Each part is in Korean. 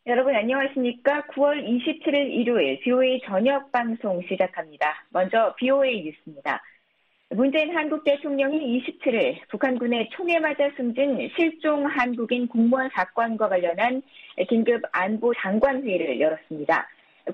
여러분 안녕하십니까? 9월 27일 일요일 BOA 저녁 방송 시작합니다. 먼저 BOA 뉴스입니다. 문재인 한국 대통령이 27일 북한군의 총에 맞아 숨진 실종 한국인 공무원 사건과 관련한 긴급 안보 장관회의를 열었습니다.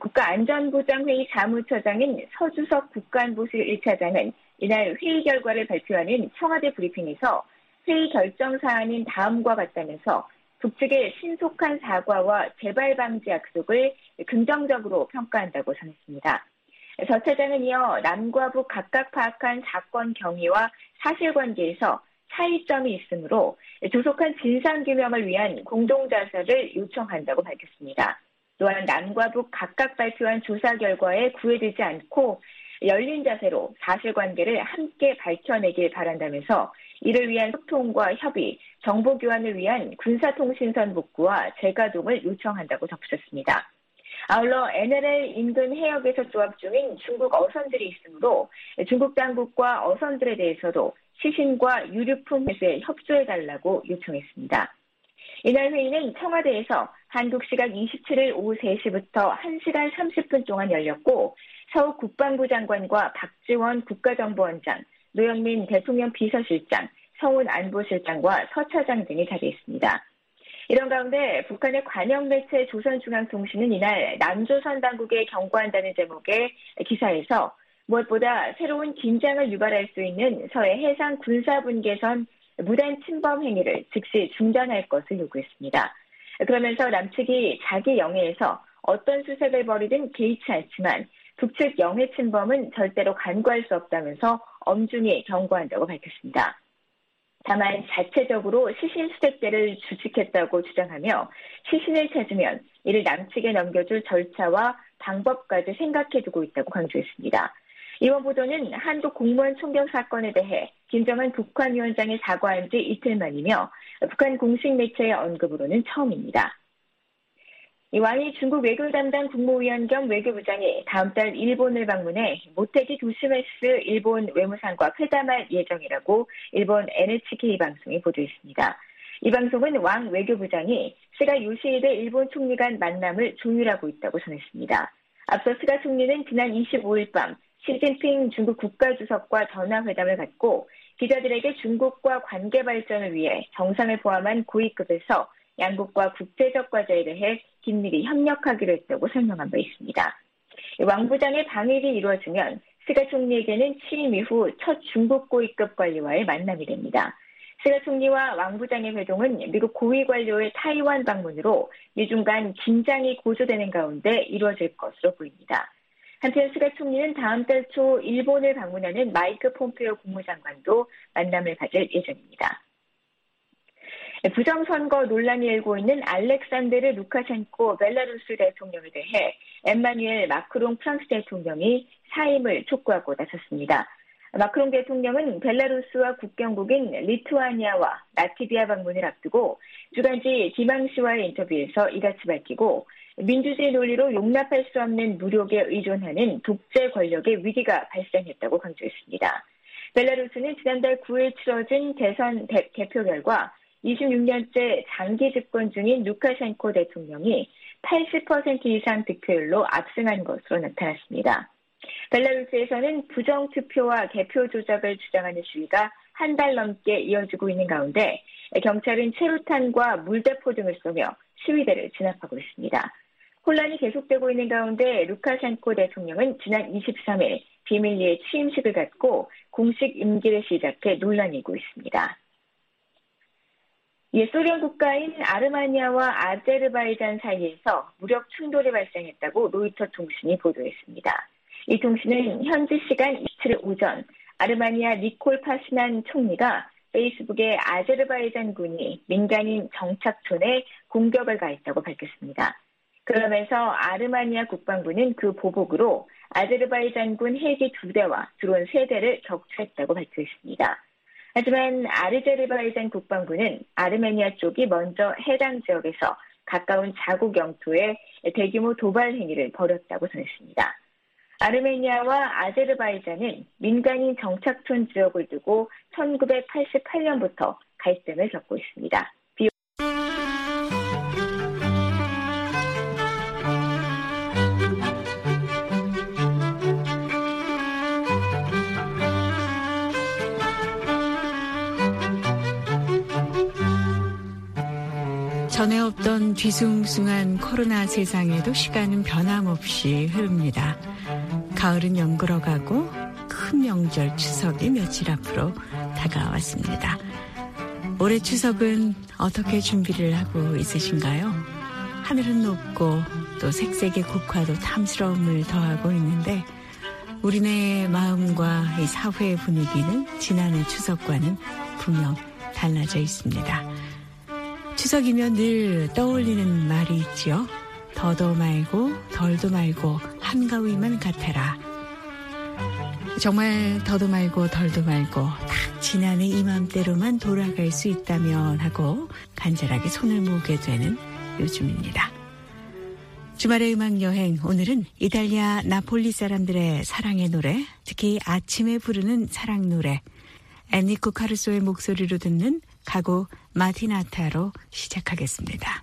국가안전보장회의 사무처장인 서주석 국가안보실 1차장은 이날 회의 결과를 발표하는 청와대 브리핑에서 회의 결정 사안인 다음과 같다면서 북측의 신속한 사과와 재발 방지 약속을 긍정적으로 평가한다고 전했습니다. 서 차장은 이어 남과 북 각각 파악한 사건 경위와 사실관계에서 차이점이 있으므로 조속한 진상규명을 위한 공동자서를 요청한다고 밝혔습니다. 또한 남과 북 각각 발표한 조사 결과에 구애되지 않고 열린 자세로 사실관계를 함께 밝혀내길 바란다면서 이를 위한 소통과 협의, 정보 교환을 위한 군사통신선 복구와 재가동을 요청한다고 덧붙였습니다. 아울러 NLL 인근 해역에서 조업 중인 중국 어선들이 있으므로 중국 당국과 어선들에 대해서도 시신과 유류품 회수에 협조해달라고 요청했습니다. 이날 회의는 청와대에서 한국 시각 27일 오후 3시부터 1시간 30분 동안 열렸고 서욱 국방부 장관과 박지원 국가정보원장, 노영민 대통령 비서실장, 성훈 안보실장과 서 차장 등이 자리했습니다. 이런 가운데 북한의 관영 매체 조선중앙통신은 이날 남조선 당국에 경고한다는 제목의 기사에서 무엇보다 새로운 긴장을 유발할 수 있는 서해 해상 군사분계선 무단 침범 행위를 즉시 중단할 것을 요구했습니다. 그러면서 남측이 자기 영해에서 어떤 수색을 벌이든 개의치 않지만 북측 영해 침범은 절대로 간과할 수 없다면서 엄중히 경고한다고 밝혔습니다. 다만 자체적으로 시신 수색대를 주식했다고 주장하며 시신을 찾으면 이를 남측에 넘겨줄 절차와 방법까지 생각해두고 있다고 강조했습니다. 이번 보도는 한국 공무원 총격 사건에 대해 김정은 북한위원장이 사과한 지 이틀 만이며 북한 공식 매체의 언급으로는 처음입니다. 왕이 중국 외교 담당 국무위원 겸 외교부장이 다음 달 일본을 방문해 모테기 도시마스 일본 외무상과 회담할 예정이라고 일본 NHK 방송이 보도했습니다. 이 방송은 왕 외교부장이 스가 요시히데 일본 총리 간 만남을 조율하고 있다고 전했습니다. 앞서 스가 총리는 지난 25일 밤 시진핑 중국 국가주석과 전화회담을 갖고 기자들에게 중국과 관계 발전을 위해 정상을 포함한 고위급에서 양국과 국제적 과제에 대해 긴밀히 협력하기로 했다고 설명한 바 있습니다. 왕 부장의 방일이 이루어지면 스가 총리에게는 취임 이후 첫 중국 고위급 관료와의 만남이 됩니다. 스가 총리와 왕 부장의 회동은 미국 고위 관료의 타이완 방문으로 미중 간 긴장이 고조되는 가운데 이루어질 것으로 보입니다. 한편 스가 총리는 다음 달 초 일본을 방문하는 마이크 폼페오 국무장관도 만남을 가질 예정입니다. 부정선거 논란이 일고 있는 알렉산드르 루카셴코 벨라루스 대통령에 대해 엠마뉴엘 마크롱 프랑스 대통령이 사임을 촉구하고 나섰습니다. 마크롱 대통령은 벨라루스와 국경국인 리투아니아와 라트비아 방문을 앞두고 주간지 디망시와의 인터뷰에서 이같이 밝히고 민주주의 논리로 용납할 수 없는 무력에 의존하는 독재 권력의 위기가 발생했다고 강조했습니다. 벨라루스는 지난달 9일 치러진 대선 개표 결과 26년째 장기 집권 중인 루카셴코 대통령이 80% 이상 득표율로 압승한 것으로 나타났습니다. 벨라루스에서는 부정투표와 개표 조작을 주장하는 시위가 한 달 넘게 이어지고 있는 가운데 경찰은 체류탄과 물대포 등을 쏘며 시위대를 진압하고 있습니다. 혼란이 계속되고 있는 가운데 루카셴코 대통령은 지난 23일 비밀리에 취임식을 갖고 공식 임기를 시작해 논란이 일고 있습니다. 소련 국가인 아르메니아와 아제르바이잔 사이에서 무력 충돌이 발생했다고 로이터 통신이 보도했습니다. 이 통신은 현지 시간 27일 오전 아르메니아 니콜 파시난 총리가 페이스북에 아제르바이잔 군이 민간인 정착촌에 공격을 가했다고 밝혔습니다. 그러면서 아르메니아 국방부는 그 보복으로 아제르바이잔군 헬기 2대와 드론 3대를 격추했다고 발표했습니다. 하지만 아제르바이잔 국방부는 아르메니아 쪽이 먼저 해당 지역에서 가까운 자국 영토에 대규모 도발 행위를 벌였다고 전했습니다. 아르메니아와 아제르바이잔은 민간인 정착촌 지역을 두고 1988년부터 갈등을 겪고 있습니다. 전에 없던 뒤숭숭한 코로나 세상에도 시간은 변함없이 흐릅니다. 가을은 연그러가고 큰 명절 추석이 며칠 앞으로 다가왔습니다. 올해 추석은 어떻게 준비를 하고 있으신가요? 하늘은 높고 또 색색의 국화도 탐스러움을 더하고 있는데 우리네 마음과 이 사회의 분위기는 지난해 추석과는 분명 달라져 있습니다. 추석이면 늘 떠올리는 말이 있지요. 더도 말고 덜도 말고 한가위만 같아라. 정말 더도 말고 덜도 말고 딱 지난해 이맘때로만 돌아갈 수 있다면 하고 간절하게 손을 모으게 되는 요즘입니다. 주말의 음악여행, 오늘은 이탈리아 나폴리 사람들의 사랑의 노래, 특히 아침에 부르는 사랑 노래, 엔리코 카루소의 목소리로 듣는 가곡 마티나타로 시작하겠습니다.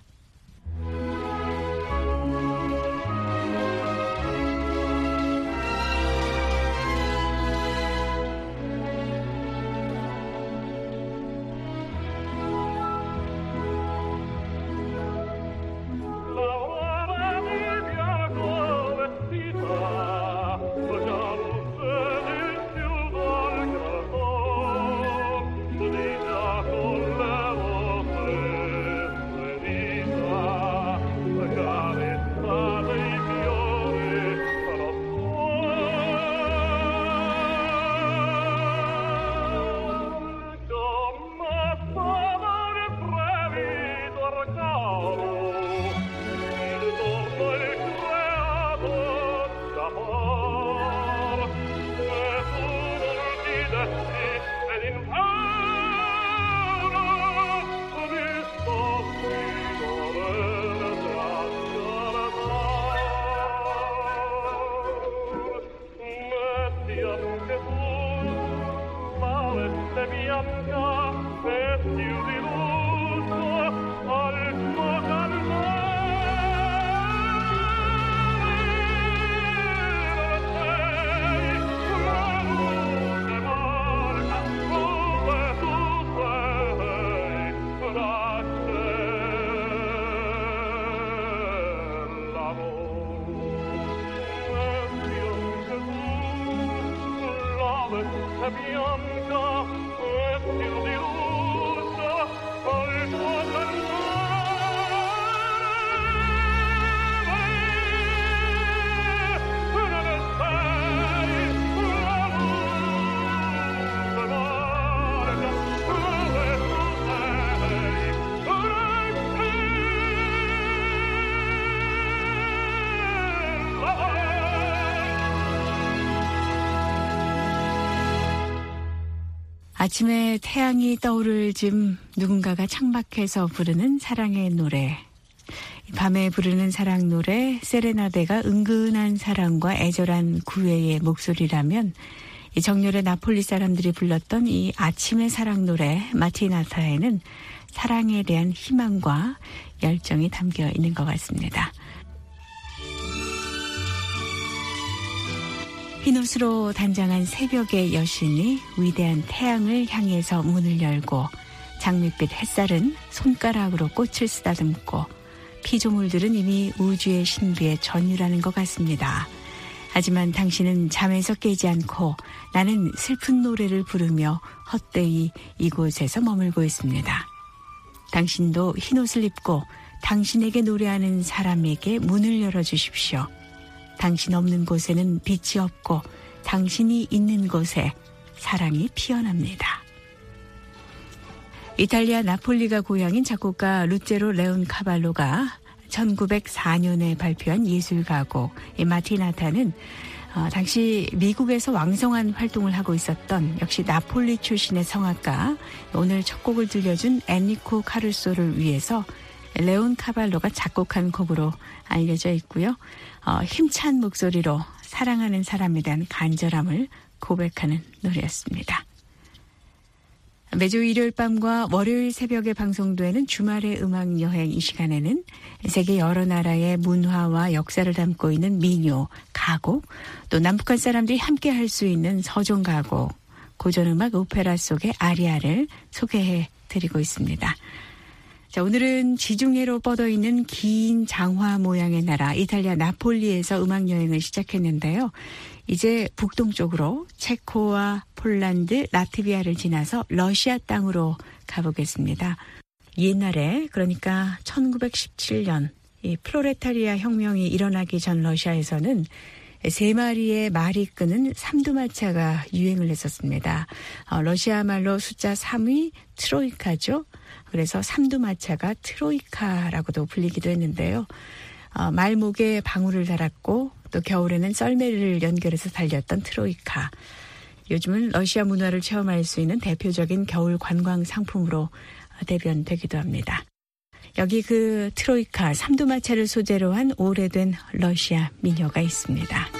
아침에 태양이 떠오를 즈음 누군가가 창밖에서 부르는 사랑의 노래. 밤에 부르는 사랑 노래 세레나데가 은근한 사랑과 애절한 구애의 목소리라면 이 정열의 나폴리 사람들이 불렀던 이 아침의 사랑 노래 마티나타에는 사랑에 대한 희망과 열정이 담겨 있는 것 같습니다. 흰옷으로 단장한 새벽의 여신이 위대한 태양을 향해서 문을 열고 장밋빛 햇살은 손가락으로 꽃을 쓰다듬고 피조물들은 이미 우주의 신비에 전율하는 것 같습니다. 하지만 당신은 잠에서 깨지 않고 나는 슬픈 노래를 부르며 헛되이 이곳에서 머물고 있습니다. 당신도 흰옷을 입고 당신에게 노래하는 사람에게 문을 열어주십시오. 당신 없는 곳에는 빛이 없고 당신이 있는 곳에 사랑이 피어납니다. 이탈리아 나폴리가 고향인 작곡가 루체로 레온 카발로가 1904년에 발표한 예술가곡 마티나타는 당시 미국에서 왕성한 활동을 하고 있었던 역시 나폴리 출신의 성악가, 오늘 첫 곡을 들려준 엔리코 카루소를 위해서 레온 카발로가 작곡한 곡으로 알려져 있고요. 힘찬 목소리로 사랑하는 사람에 대한 간절함을 고백하는 노래였습니다. 매주 일요일 밤과 월요일 새벽에 방송되는 주말의 음악 여행 이 시간에는 세계 여러 나라의 문화와 역사를 담고 있는 민요, 가곡, 또 남북한 사람들이 함께 할 수 있는 서정 가곡, 고전음악 오페라 속의 아리아를 소개해 드리고 있습니다. 자, 오늘은 지중해로 뻗어있는 긴 장화 모양의 나라 이탈리아 나폴리에서 음악여행을 시작했는데요. 이제 북동쪽으로 체코와 폴란드, 라트비아를 지나서 러시아 땅으로 가보겠습니다. 옛날에 그러니까 1917년 이 프로레타리아 혁명이 일어나기 전 러시아에서는 3마리의 말이 끄는 삼두마차가 유행을 했었습니다. 러시아 말로 숫자 3이 트로이카죠. 그래서 삼두마차가 트로이카라고도 불리기도 했는데요. 말목에 방울을 달았고 또 겨울에는 썰매를 연결해서 달렸던 트로이카. 요즘은 러시아 문화를 체험할 수 있는 대표적인 겨울 관광 상품으로 대변되기도 합니다. 여기 그 트로이카 삼두마차를 소재로 한 오래된 러시아 민요가 있습니다.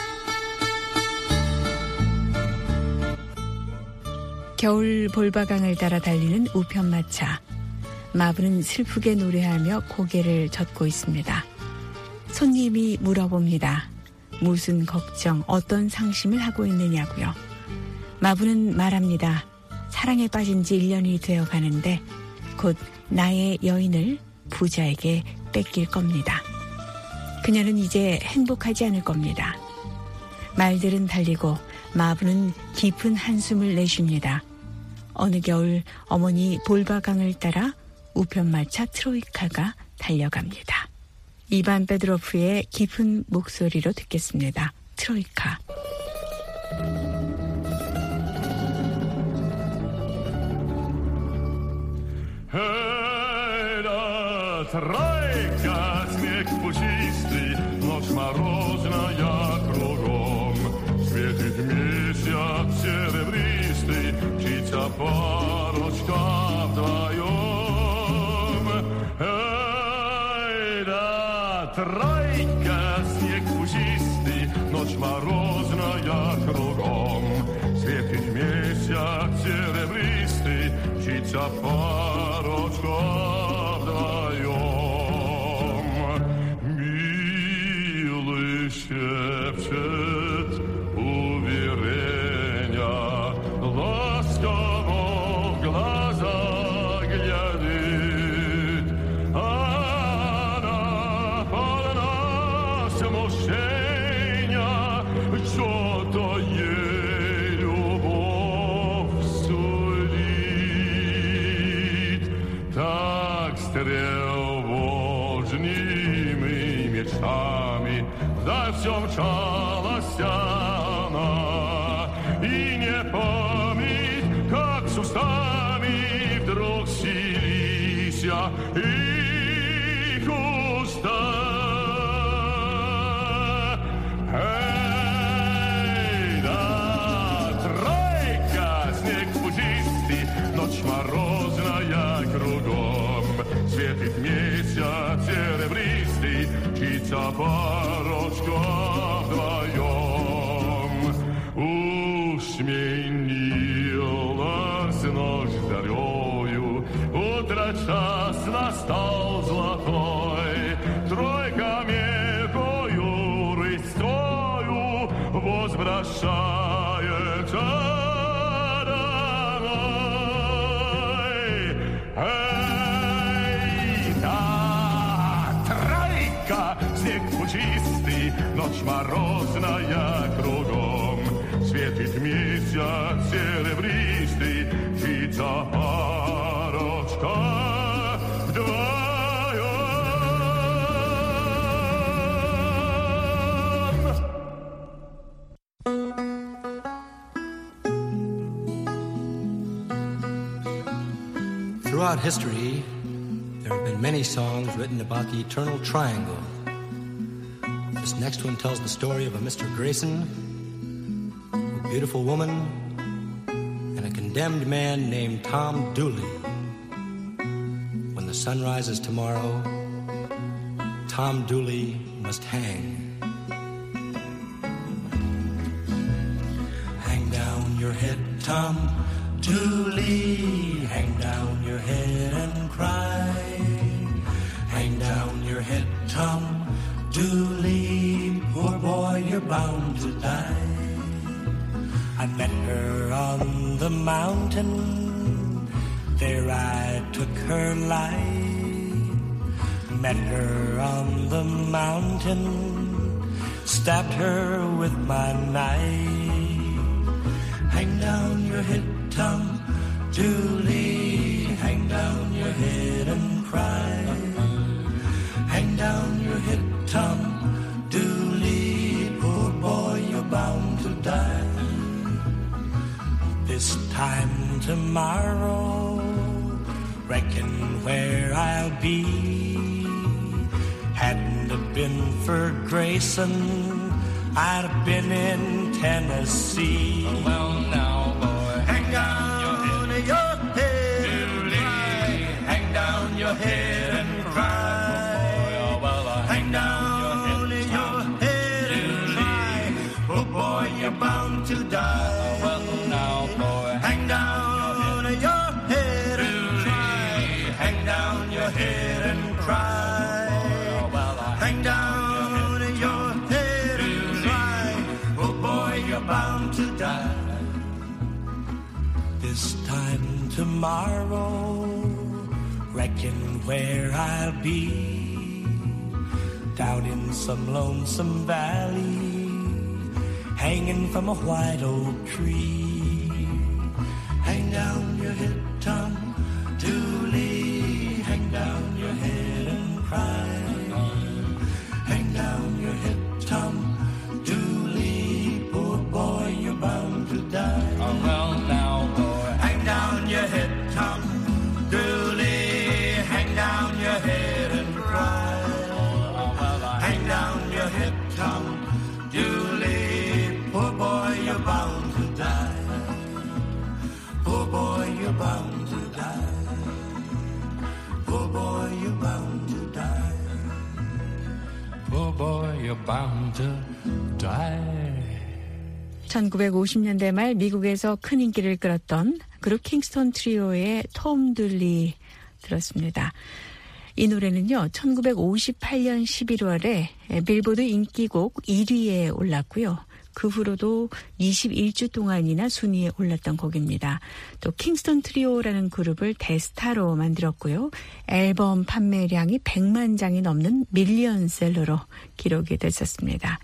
겨울 볼바강을 따라 달리는 우편마차. 마부는 슬프게 노래하며 고개를 젓고 있습니다. 손님이 물어봅니다. 무슨 걱정, 어떤 상심을 하고 있느냐고요. 마부는 말합니다. 사랑에 빠진 지 1년이 되어 가는데 곧 나의 여인을 부자에게 뺏길 겁니다. 그녀는 이제 행복하지 않을 겁니다. 말들은 달리고 마부는 깊은 한숨을 내쉽니다. 어느 겨울 어머니 볼바강을 따라 우편마차 트로이카가 달려갑니다. 이반 베드로프의 깊은 목소리로 듣겠습니다. 트로이카. Тройка, снег пушистый, ночь морозная кругом. Светит месяц серебристый, птица парочка вдвоем. Эй, да, тройка, снег пушистый, ночь морозная кругом. Светит месяц серебристый, птица парочка шепчет уверения, ласково в глаза глядит. Она полна смущения, что-то ей любовь сулит. Так с тревожными мечтами за все мчалась она, и не помнит, как с устами вдруг слились их уста. Эй, да, тройка, снег пушистый, ночь морозная кругом, светит месяц серебристый, птица парочка вдвоем. Усменилась ночь зарею, утро час настал золотой, тройка мелкою рысцою возвращается домой. Эй, да, тройка, снег пушистый, ночь морозная кругом, светит месяц серебристый, птица парочка вдвоем. Throughout history, there have been many songs written about the eternal triangle. This next one tells the story of a Mr. Grayson, a beautiful woman, and a condemned man named Tom Dooley. When the sun rises tomorrow, Tom Dooley must hang. Hang down your head, Tom Dooley, hang down your head and cry. Hang down your head, Tom Dooley, poor boy, you're bound to die. I met her on the mountain There I took her life, met her on the mountain, stabbed her with my knife. Hang down your head, Tom Dooley, hang down your head and cry. Hang down your head, Tom Dooley, poor boy, you're bound to die. This time tomorrow, reckon where I'll be. Hadn't it been for Grayson, I'd have been in Tennessee. Well, now, boy, hang down your head and cry. Hang down your head and cry. Hang down your head and cry. Oh, boy, you're bound to die. Well, now, boy, hang down your head and cry. Hang down your head and cry. Hang down your head and cry. Oh, boy, you're bound to die. This time tomorrow, reckon where I'll be. Down in some lonesome valley, hanging from a white oak tree. Hang down your head, Tom Dooley, hang down your head and cry. Hang down your head, Tom Dooley, poor boy, you're bound to die. Oh, well, now, boy, hang down your head, Tom Dooley, hang down your head and cry. Hang down your head, Tom Dooley, poor boy, you're bound to die. Poor boy, you're bound to die. Poor boy, you're bound to die. Poor boy, you're bound to die. 1950년대 말 미국에서 큰 인기를 끌었던 그룹 킹스턴 트리오의 톰 둘리 들었습니다. 이 노래는요, 1958년 11월에 빌보드 인기곡 1위에 올랐고요. 그 후로도 21주 동안이나 순위에 올랐던 곡입니다. 또 킹스턴 트리오라는 그룹을 대스타로 만들었고요. 앨범 판매량이 100만 장이 넘는 밀리언셀러로 기록이 됐었습니다.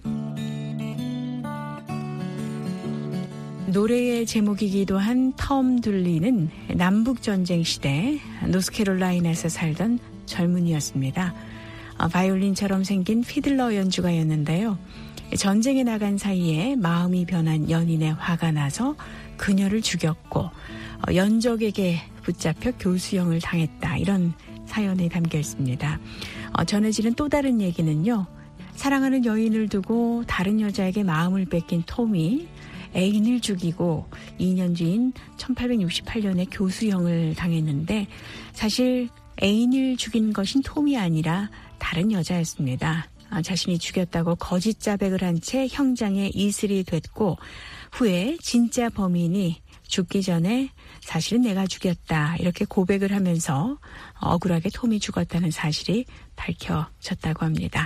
노래의 제목이기도 한 톰 둘리는 남북전쟁 시대 노스캐롤라이나에서 살던 젊은이였습니다. 바이올린처럼 생긴 피들러 연주가였는데요. 전쟁에 나간 사이에 마음이 변한 연인의 화가 나서 그녀를 죽였고 연적에게 붙잡혀 교수형을 당했다. 이런 사연이 담겨 있습니다. 전해지는 또 다른 얘기는요. 사랑하는 여인을 두고 다른 여자에게 마음을 뺏긴 톰이 애인을 죽이고 2년 뒤인 1868년에 교수형을 당했는데 사실 애인을 죽인 것인 톰이 아니라 다른 여자였습니다. 자신이 죽였다고 거짓 자백을 한 채 형장에 이슬이 됐고 후에 진짜 범인이 죽기 전에 사실은 내가 죽였다 이렇게 고백을 하면서 억울하게 톰이 죽었다는 사실이 밝혀졌다고 합니다.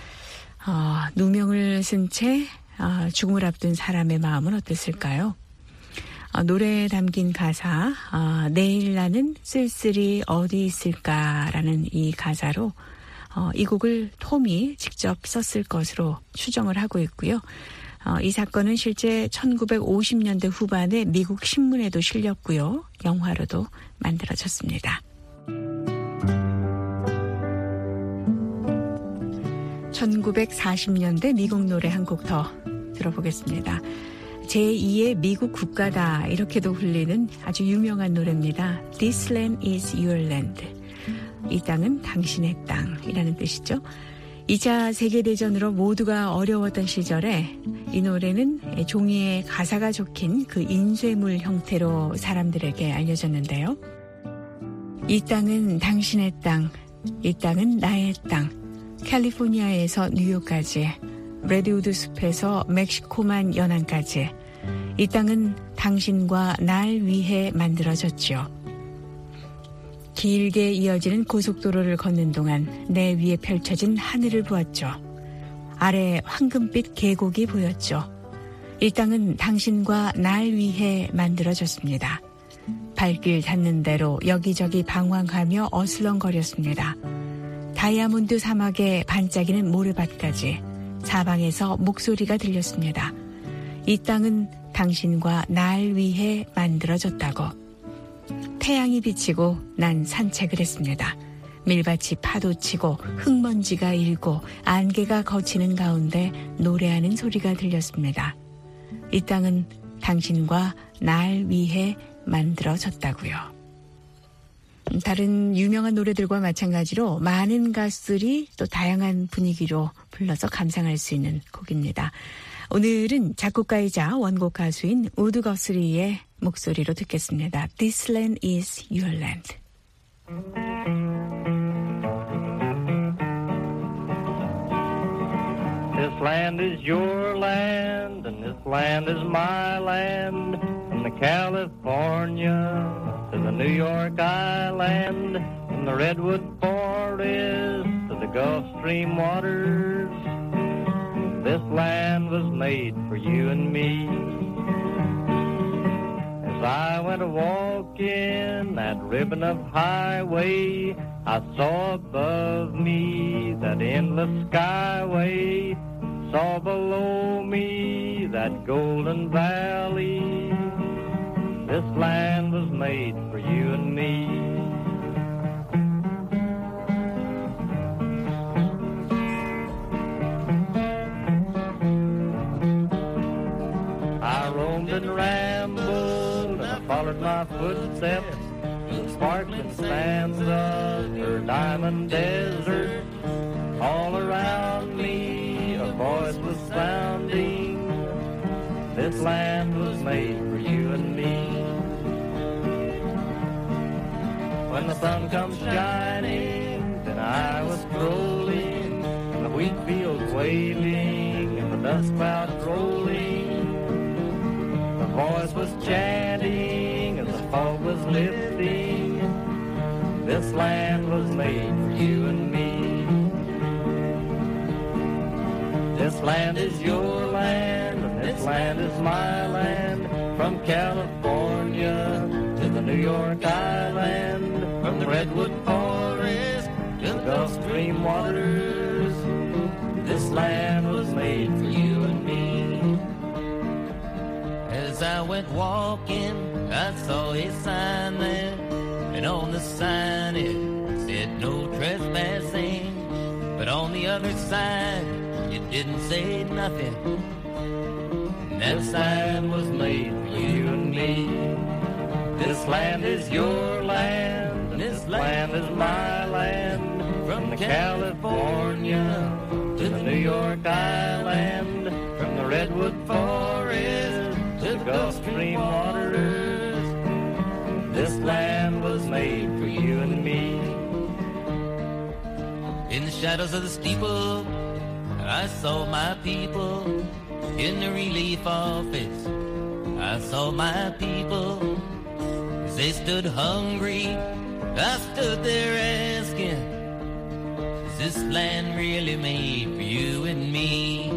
누명을 쓴 채 죽음을 앞둔 사람의 마음은 어땠을까요? 노래에 담긴 가사 내일 나는 쓸쓸히 어디 있을까라는 이 가사로 이 곡을 톰이 직접 썼을 것으로 추정을 하고 있고요. 이 사건은 실제 1950년대 후반에 미국 신문에도 실렸고요. 영화로도 만들어졌습니다. 1940년대 미국 노래 한 곡 더 들어보겠습니다. 제2의 미국 국가다 이렇게도 불리는 아주 유명한 노래입니다. This land is your land. 이 땅은 당신의 땅이라는 뜻이죠. 2차 세계대전으로 모두가 어려웠던 시절에 이 노래는 종이에 가사가 적힌 그 인쇄물 형태로 사람들에게 알려졌는데요. 이 땅은 당신의 땅, 이 땅은 나의 땅. 캘리포니아에서 뉴욕까지, 레드우드 숲에서 멕시코만 연안까지 이 땅은 당신과 날 위해 만들어졌죠. 길게 이어지는 고속도로를 걷는 동안 내 위에 펼쳐진 하늘을 보았죠. 아래 황금빛 계곡이 보였죠. 이 땅은 당신과 날 위해 만들어졌습니다. 발길 닿는 대로 여기저기 방황하며 어슬렁거렸습니다. 다이아몬드 사막의 반짝이는 모래밭까지 사방에서 목소리가 들렸습니다. 이 땅은 당신과 날 위해 만들어졌다고. 태양이 비치고 난 산책을 했습니다. 밀밭이 파도치고 흙먼지가 일고 안개가 거치는 가운데 노래하는 소리가 들렸습니다. 이 땅은 당신과 날 위해 만들어졌다고요. 다른 유명한 노래들과 마찬가지로 많은 가수들이 또 다양한 분위기로 불러서 감상할 수 있는 곡입니다. 오늘은 작곡가이자 원곡 가수인 우드 거스리의 목소리로 듣겠습니다. This land is your land. This land is your land, and this land is my land. From the California to the New York Island, from the Redwood Forest to the Gulf Stream waters, this land was made for you and me. As I went a-walking that ribbon of highway, I saw above me that endless skyway, saw below me that golden valley. This land was made for you and me. I roamed and rambled, and I followed my footsteps through the sparkling sands of her diamond desert. All around me a voice was sounding, this land was made for you and me. When the sun comes shining, then I was strolling, and the wheat fields waving, and the dust clouds rolling. The voice was chanting as the fog was lifting, this land was made for you and me. This land is your land, and this land is my land. From California to the New York Island, from the Redwood Forest to the Gulf Stream waters, this land was made for you and me. As I went walking, I saw a sign there, and on the sign it said no trespassing. But on the other side, it didn't say nothing. And that sign was made for you and me. This land is your land, and this land is my land. From California to the New York Island, from the Redwood Forest to the Gulf Stream waters, this land was made for you and me. In the shadows of the steeple, I saw my people. In the relief office, I saw my people. As they stood hungry, I stood there asking, is this land really made for you and me?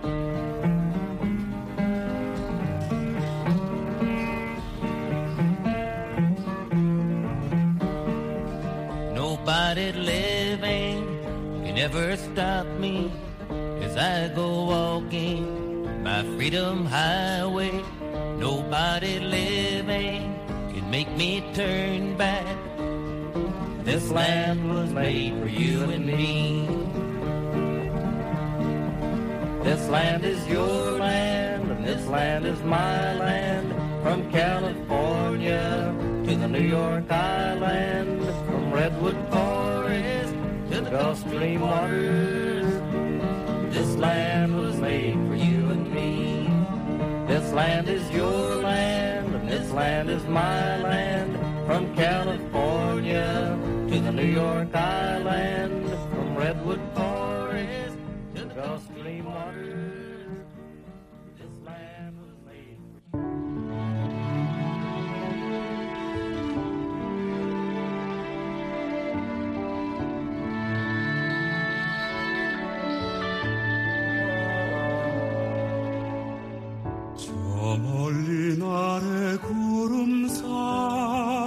Nobody living can ever stop me as I go walking my freedom highway. Nobody living can make me turn back. This land was made for you and me. This land is your land, and this land is my land. From California to the New York Island, from Redwood Forest to the Gulf Stream waters, this land was made for you and me. This land is your land, and this land is my land. From California to the New York Island, from Redwood Forest to the Gulf Stream waters, this land was made for you. 멀리 아래 구름산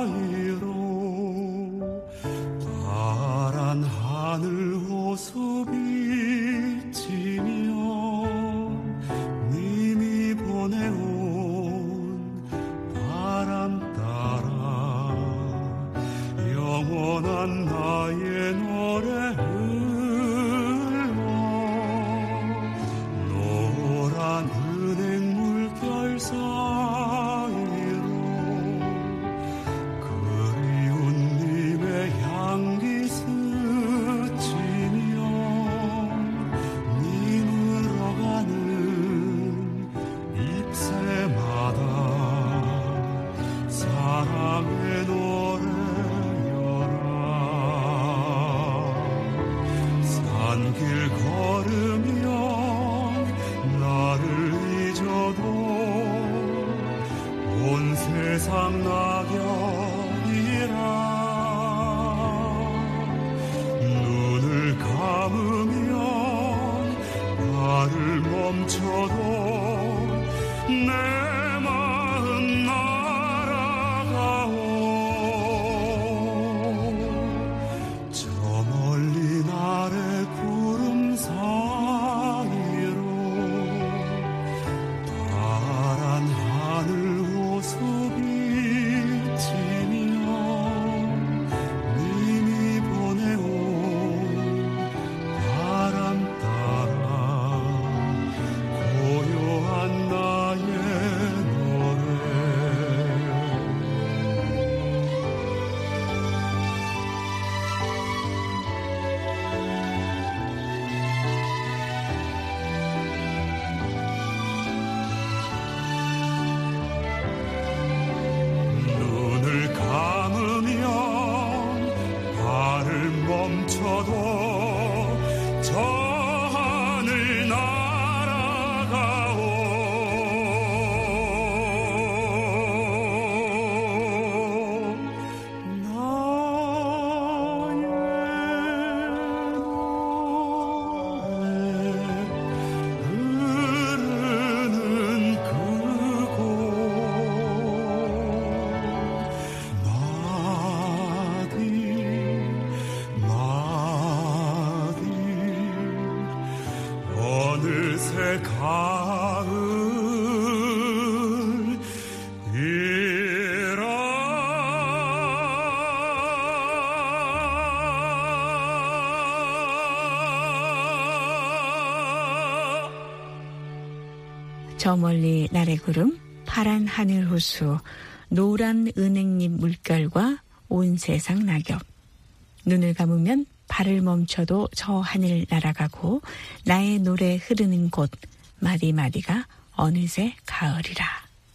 저 멀리 날의 구름, 파란 하늘 호수, 노란 은행잎 물결과 온 세상 낙엽. 눈을 감으면 발을 멈춰도 저 하늘 날아가고 나의 노래 흐르는 곳 마디마디가 어느새 가을이라.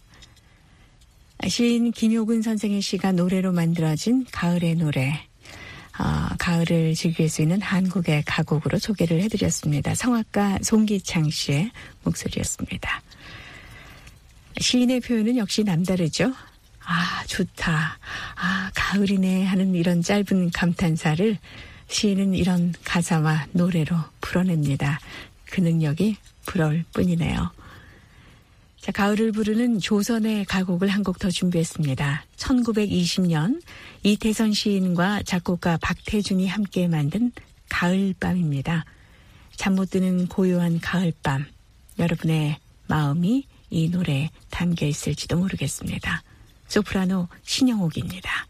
시인 김효근 선생의 시가 노래로 만들어진 가을의 노래. 가을을 즐길 수 있는 한국의 가곡으로 소개를 해드렸습니다. 성악가 송기창 씨의 목소리였습니다. 시인의 표현은 역시 남다르죠. 아, 좋다. 아, 가을이네 하는 이런 짧은 감탄사를 시인은 이런 가사와 노래로 풀어냅니다. 그 능력이 부러울 뿐이네요. 자, 가을을 부르는 조선의 가곡을 한 곡 더 준비했습니다. 1920년 이태선 시인과 작곡가 박태준이 함께 만든 가을밤입니다. 잠 못 드는 고요한 가을밤. 여러분의 마음이 이 노래에 담겨 있을지도 모르겠습니다. 소프라노 신영옥입니다.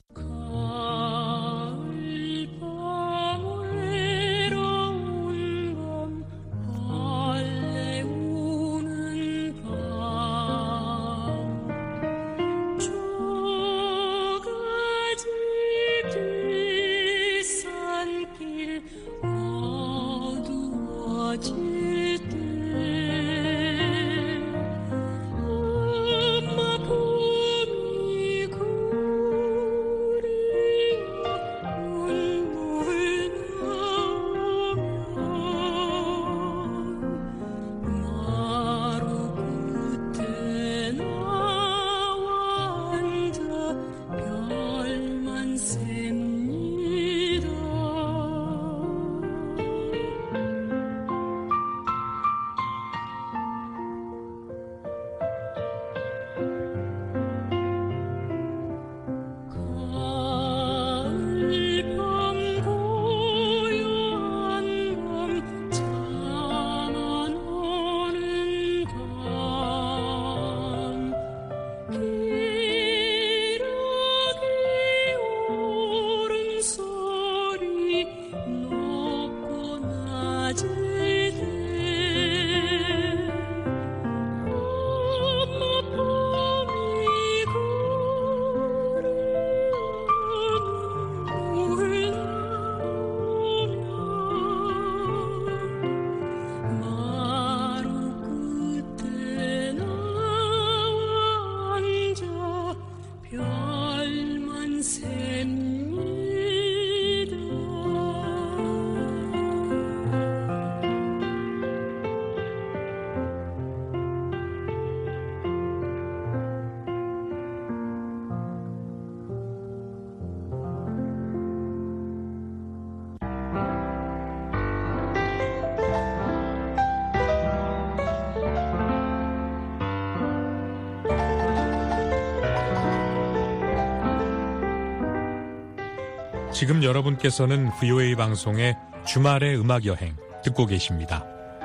지금 여러분께서는 VOA 방송의 주말의 음악여행 듣고 계십니다.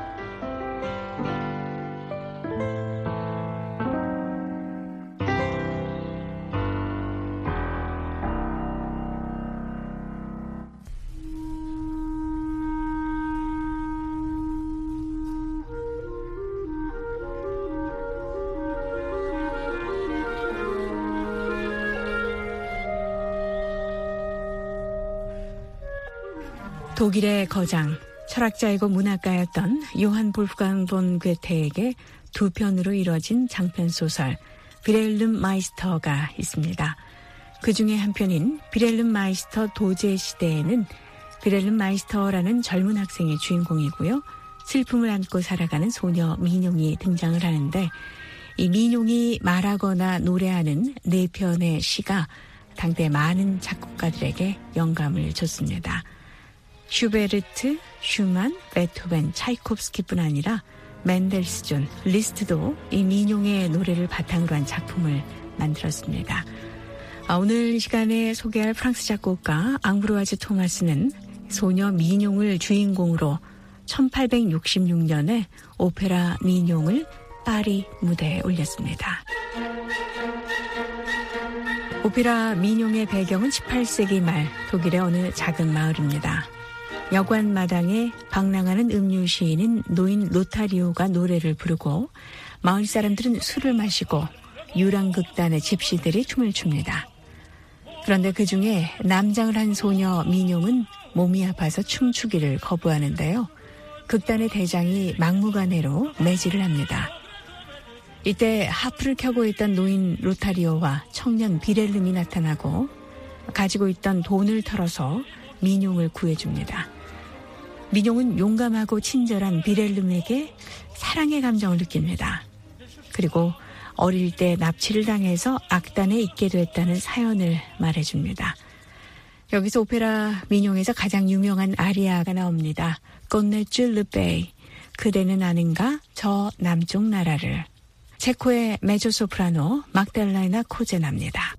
독일의 거장, 철학자이고 문학가였던 요한 볼프강 본 괴테에게 두 편으로 이뤄진 장편소설 비렐름 마이스터가 있습니다. 그중에 한 편인 비렐름 마이스터 도제 시대에는 비렐름 마이스터라는 젊은 학생의 주인공이고요. 슬픔을 안고 살아가는 소녀 민용이 등장을 하는데 이 민용이 말하거나 노래하는 네 편의 시가 당대 많은 작곡가들에게 영감을 줬습니다. 슈베르트, 슈만, 베토벤, 차이콥스키뿐 아니라 멘델스존, 리스트도 이 민용의 노래를 바탕으로 한 작품을 만들었습니다. 오늘 시간에 소개할 프랑스 작곡가 앙브로아즈 토마스는 소녀 민용을 주인공으로 1866년에 오페라 민용을 파리 무대에 올렸습니다. 오페라 민용의 배경은 18세기 말 독일의 어느 작은 마을입니다. 여관 마당에 방랑하는 음유 시인인 노인 로타리오가 노래를 부르고 마을 사람들은 술을 마시고 유랑극단의 집시들이 춤을 춥니다. 그런데 그중에 남장을 한 소녀 민용은 몸이 아파서 춤추기를 거부하는데요. 극단의 대장이 막무가내로 매질을 합니다. 이때 하프를 켜고 있던 노인 로타리오와 청년 비렐름이 나타나고 가지고 있던 돈을 털어서 민용을 구해줍니다. 민용은 용감하고 친절한 비렐름에게 사랑의 감정을 느낍니다. 그리고 어릴 때 납치를 당해서 악단에 있게 됐다는 사연을 말해줍니다. 여기서 오페라 민용에서 가장 유명한 아리아가 나옵니다. Connais-tu le pays? 그대는 아는가? 저 남쪽 나라를. 체코의 메조소프라노 막달라이나 코제나입니다.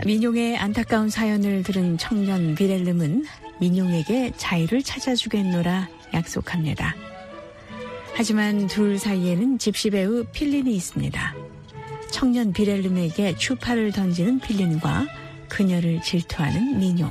민용의 안타까운 사연을 들은 청년 비렐름은 민용에게 자유를 찾아주겠노라 약속합니다. 하지만 둘 사이에는 집시 배우 필린이 있습니다. 청년 비렐름에게 추파를 던지는 필린과 그녀를 질투하는 민용.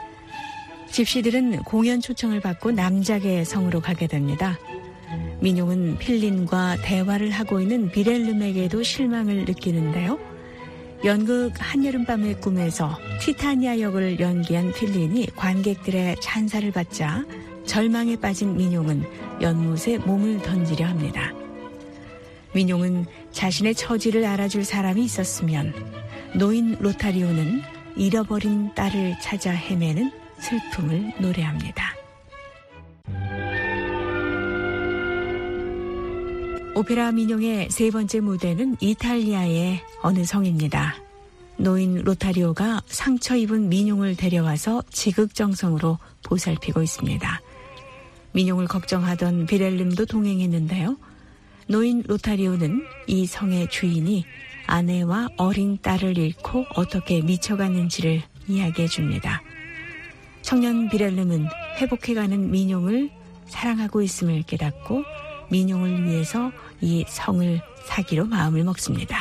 집시들은 공연 초청을 받고 남작의 성으로 가게 됩니다. 민용은 필린과 대화를 하고 있는 비렐름에게도 실망을 느끼는데요. 연극 한여름밤의 꿈에서 티타니아 역을 연기한 필린이 관객들의 찬사를 받자 절망에 빠진 민용은 연못에 몸을 던지려 합니다. 민용은 자신의 처지를 알아줄 사람이 있었으면 노인 로타리오는 잃어버린 딸을 찾아 헤매는 슬픔을 노래합니다. 오페라 민용의 세 번째 무대는 이탈리아의 어느 성입니다. 노인 로타리오가 상처 입은 민용을 데려와서 지극정성으로 보살피고 있습니다. 민용을 걱정하던 비렐름도 동행했는데요. 노인 로타리오는 이 성의 주인이 아내와 어린 딸을 잃고 어떻게 미쳐갔는지를 이야기해 줍니다. 청년 비렐름은 회복해가는 민용을 사랑하고 있음을 깨닫고 민용을 위해서 이 성을 사기로 마음을 먹습니다.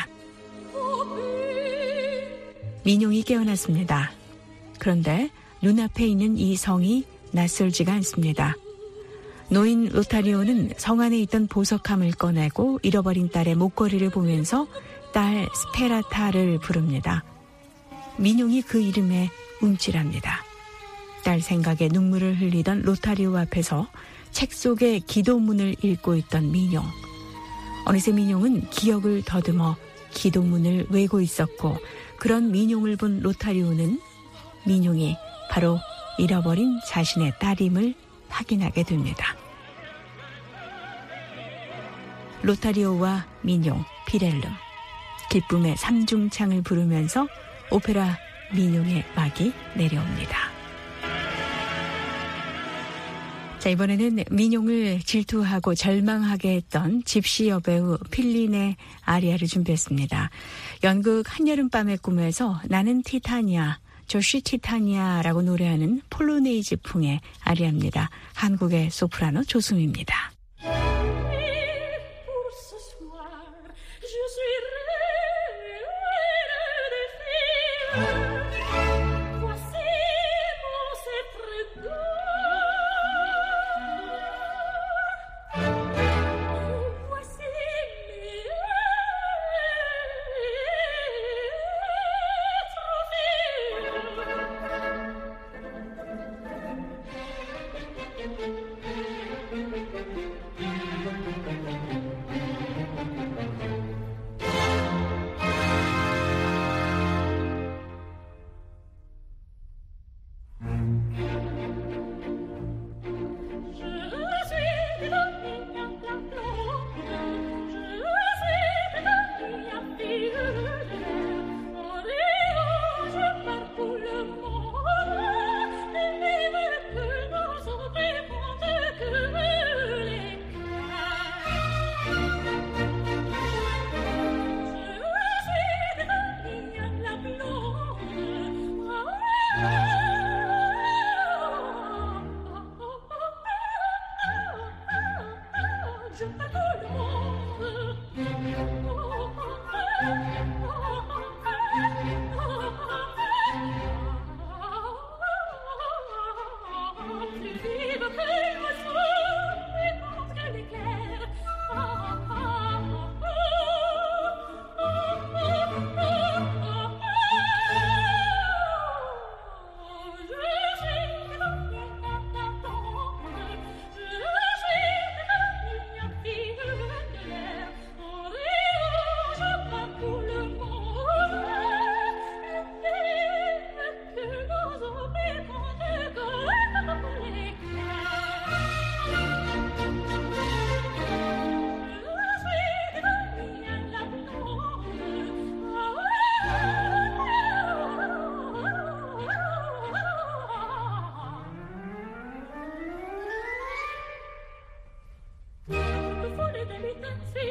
민용이 깨어났습니다. 그런데 눈앞에 있는 이 성이 낯설지가 않습니다. 노인 로타리오는 성 안에 있던 보석함을 꺼내고 잃어버린 딸의 목걸이를 보면서 딸 스페라타를 부릅니다. 민용이 그 이름에 움찔합니다. 딸 생각에 눈물을 흘리던 로타리오 앞에서 책 속의 기도문을 읽고 있던 민용. 어느새 민용은 기억을 더듬어 기도문을 외고 있었고 그런 민용을 본 로타리오는 민용이 바로 잃어버린 자신의 딸임을 확인하게 됩니다. 로타리오와 민용, 비렐름, 기쁨의 삼중창을 부르면서 오페라 민용의 막이 내려옵니다. 자, 이번에는 민용을 질투하고 절망하게 했던 집시 여배우 필린의 아리아를 준비했습니다. 연극 한여름밤의 꿈에서 나는 티타니아, 조시 티타니아라고 노래하는 폴로네이즈풍의 아리아입니다. 한국의 소프라노 조수미입니다.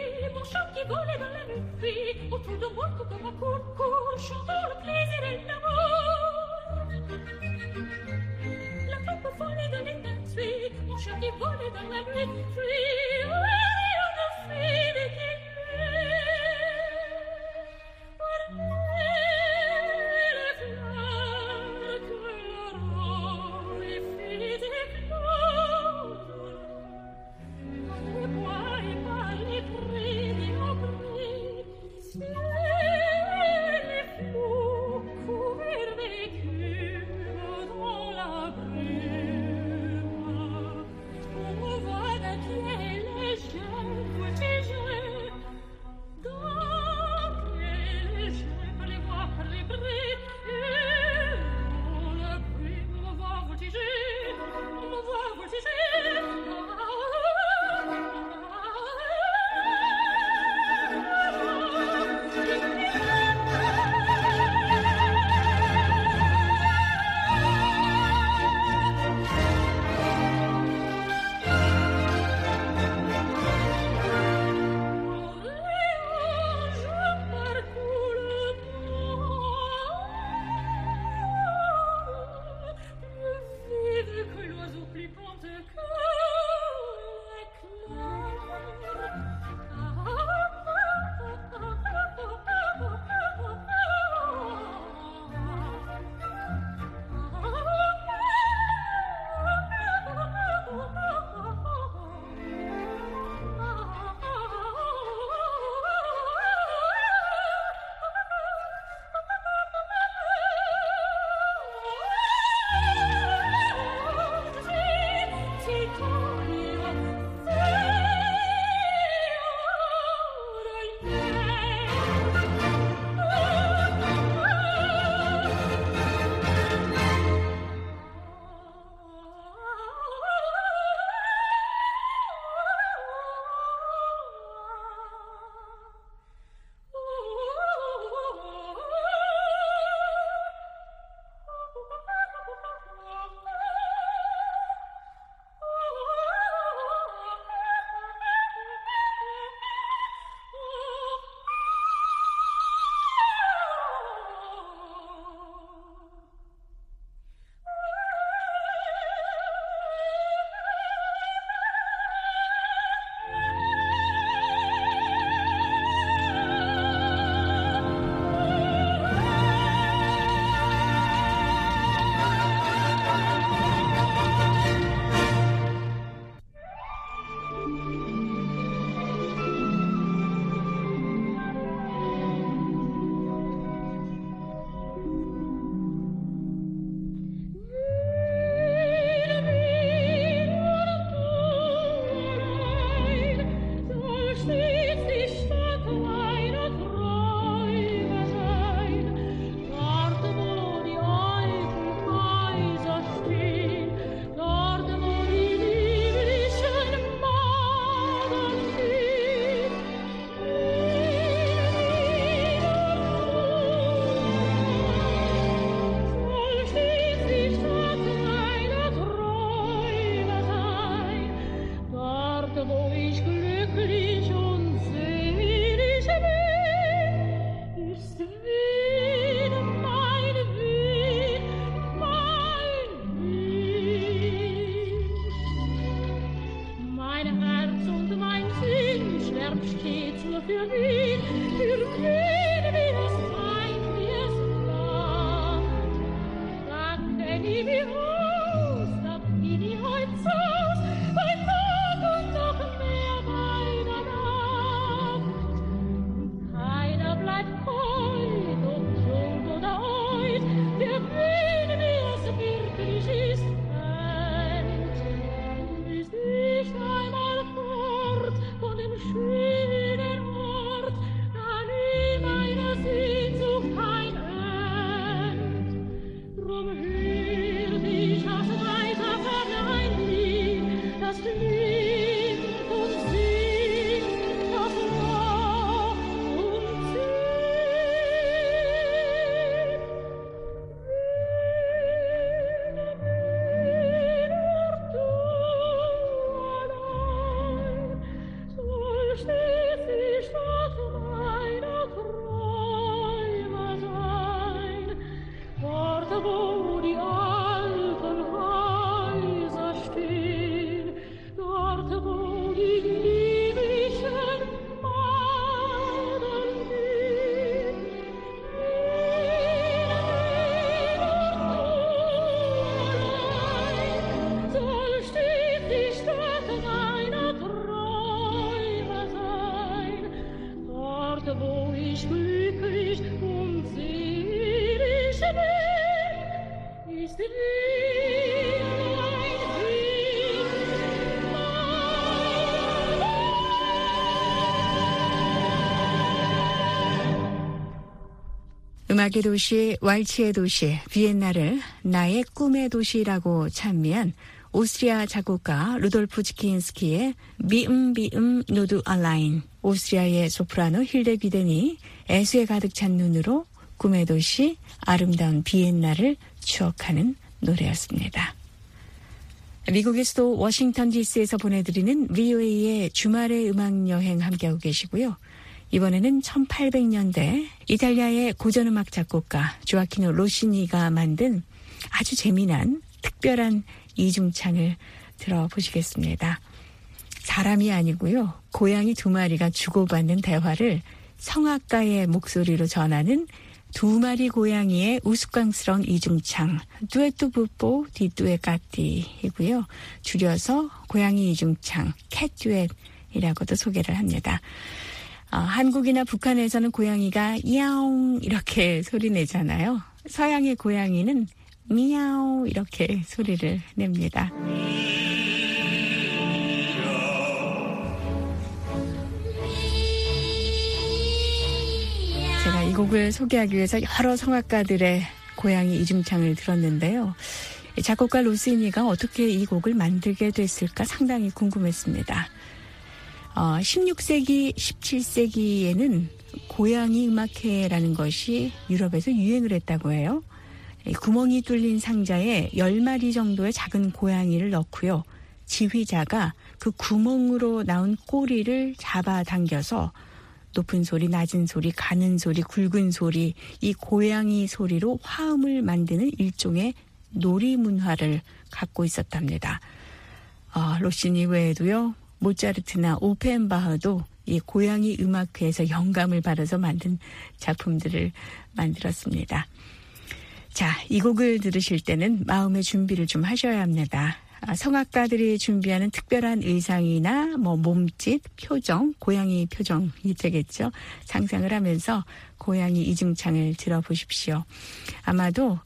Autour de moi, tout comme un court, chantons le plaisir et l'amour. 음악의 도시, 왈츠의 도시, 비엔나를 나의 꿈의 도시라고 찬미한 오스트리아 작곡가 루돌프 지킨스키의 비음 누드 알라인, 오스트리아의 소프라노 힐데 귀덴이 애수에 가득 찬 눈으로 꿈의 도시, 아름다운 비엔나를 추억하는 노래였습니다. 미국의 수도 워싱턴 DC에서 보내드리는 VOA의 주말의 음악여행 함께하고 계시고요. 이번에는 1800년대 이탈리아의 고전음악 작곡가 조아키노 로시니가 만든 아주 재미난 특별한 이중창을 들어보시겠습니다. 사람이 아니고요. 고양이 두 마리가 주고받는 대화를 성악가의 목소리로 전하는 두 마리 고양이의 우스꽝스러운 이중창, 듀에토 부뽀 디듀에 까띠이고요. 줄여서 고양이 이중창, 캣듀엣이라고도 소개를 합니다. 한국이나 북한에서는 고양이가 야옹 이렇게 소리 내잖아요. 서양의 고양이는 미야오 이렇게 소리를 냅니다. 제가 이 곡을 소개하기 위해서 여러 성악가들의 고양이 이중창을 들었는데요. 작곡가 로시니가 어떻게 이 곡을 만들게 됐을까 상당히 궁금했습니다. 16세기, 17세기에는 고양이 음악회라는 것이 유럽에서 유행을 했다고 해요. 구멍이 뚫린 상자에 10마리 정도의 작은 고양이를 넣고요. 지휘자가 그 구멍으로 나온 꼬리를 잡아당겨서 높은 소리, 낮은 소리, 가는 소리, 굵은 소리, 이 고양이 소리로 화음을 만드는 일종의 놀이문화를 갖고 있었답니다. 로시니 외에도요. 모차르트나 오펜바흐도 이 고양이 음악회에서 영감을 받아서 만든 작품들을 만들었습니다. 자, 이 곡을 들으실 때는 마음의 준비를 좀 하셔야 합니다. 성악가들이 준비하는 특별한 의상이나 몸짓, 표정, 고양이 표정이 되겠죠. 상상을 하면서 고양이 이중창을 들어보십시오. 아마도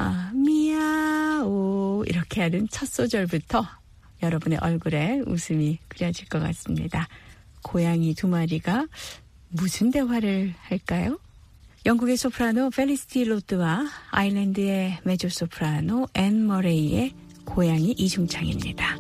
미야오 이렇게 하는 첫 소절부터 여러분의 얼굴에 웃음이 그려질 것 같습니다. 고양이 두 마리가 무슨 대화를 할까요? 영국의 소프라노 펠리시티 로드와 아일랜드의 메조소프라노 앤 머레이의 고양이 이중창입니다.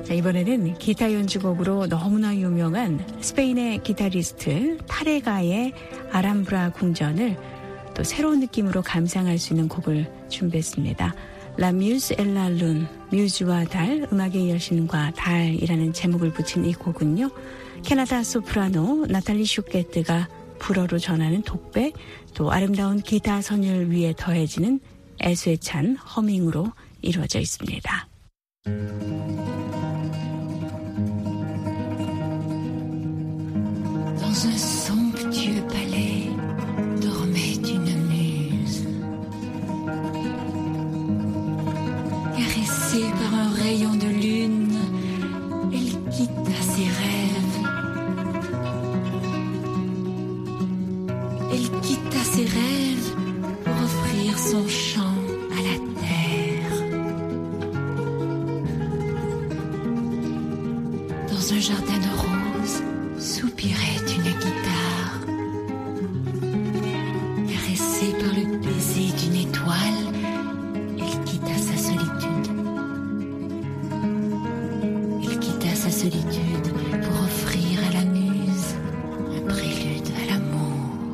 자, 이번에는 기타 연주곡으로 너무나 유명한 스페인의 기타리스트 타레가의 아람브라 궁전을 또 새로운 느낌으로 감상할 수 있는 곡을 준비했습니다. La Muse et la Lune, 뮤즈와 달, 음악의 여신과 달이라는 제목을 붙인 이 곡은요. 캐나다 소프라노 나탈리 슈케트가 불어로 전하는 독백, 또 아름다운 기타 선율 위에 더해지는 애수에 찬 허밍으로 이루어져 있습니다. Dans un somptueux palais dormait une muse, caressée par un rayon de lune, elle quitta ses rêves. Elle quitta ses rêves pour offrir son chant à la terre. Dans un jardin de roses soupirait une guitare, caressée par le baiser d'une étoile, elle quitta sa solitude. Elle quitta sa solitude pour offrir à la muse un prélude à l'amour.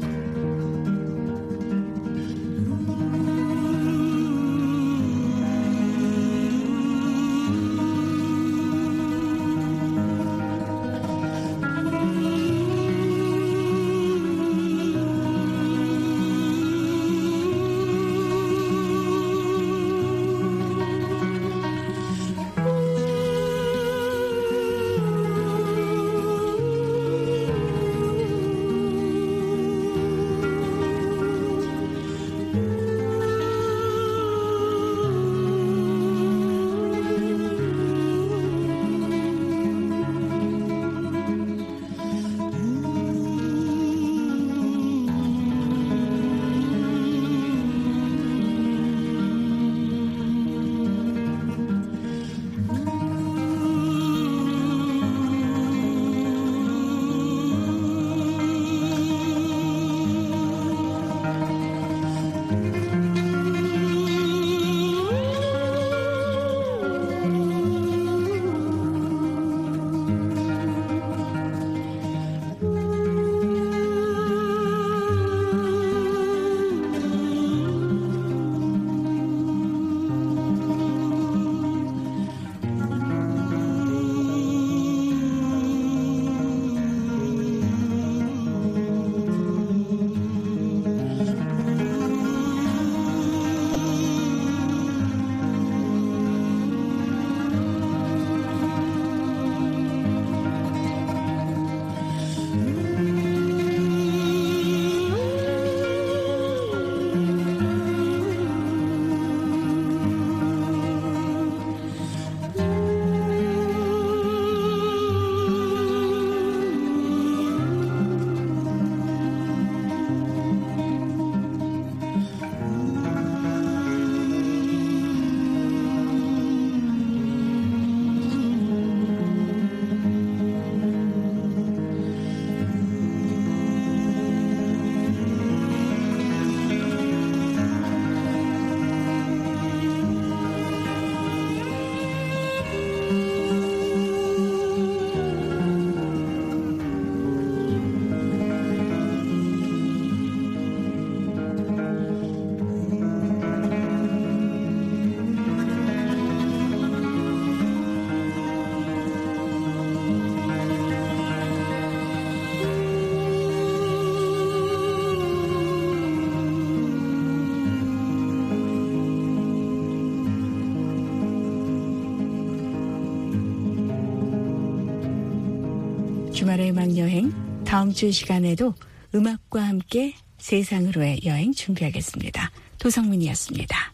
주말의 음악여행, 다음 주 시간에도 음악과 함께 세상으로의 여행 준비하겠습니다. 도성민이었습니다.